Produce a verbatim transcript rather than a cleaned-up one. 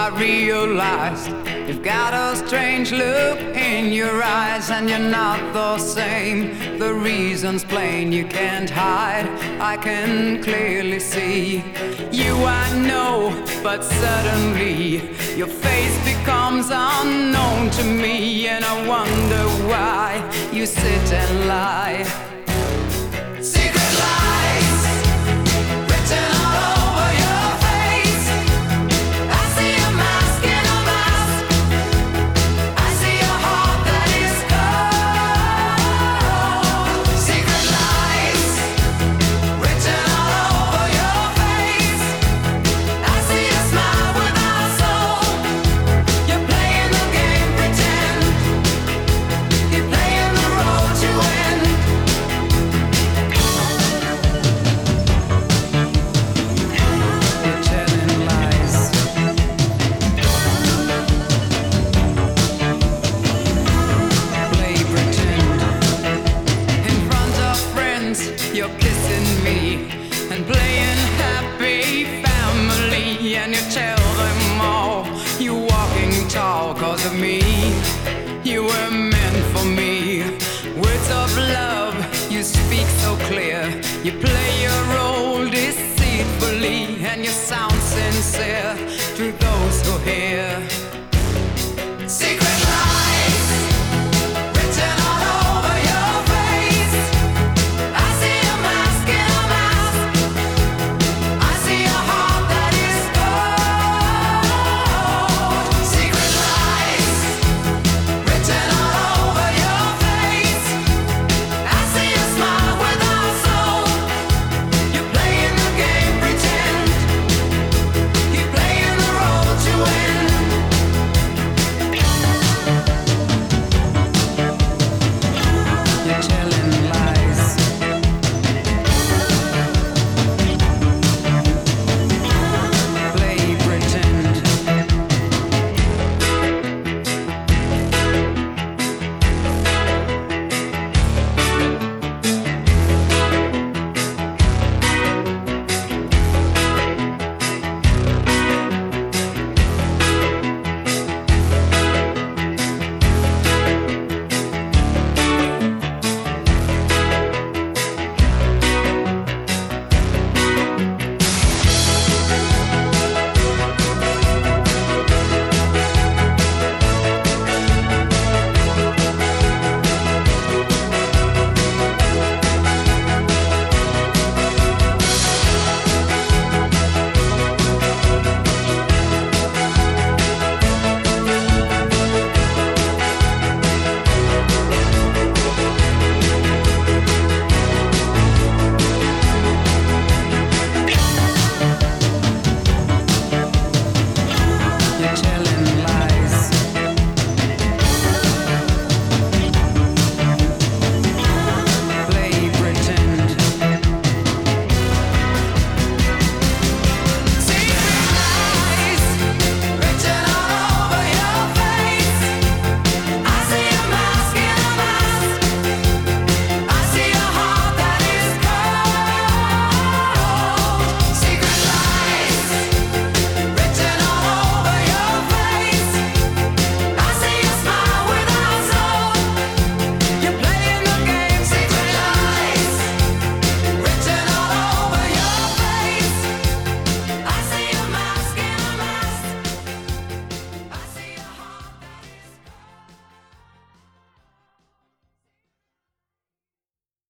I realized you've got a strange look in your eyes, and you're not the same. The reason's plain, you can't hide. I can clearly see you, I know, but suddenly your face becomes unknown to me, and I wonder why you sit and lie.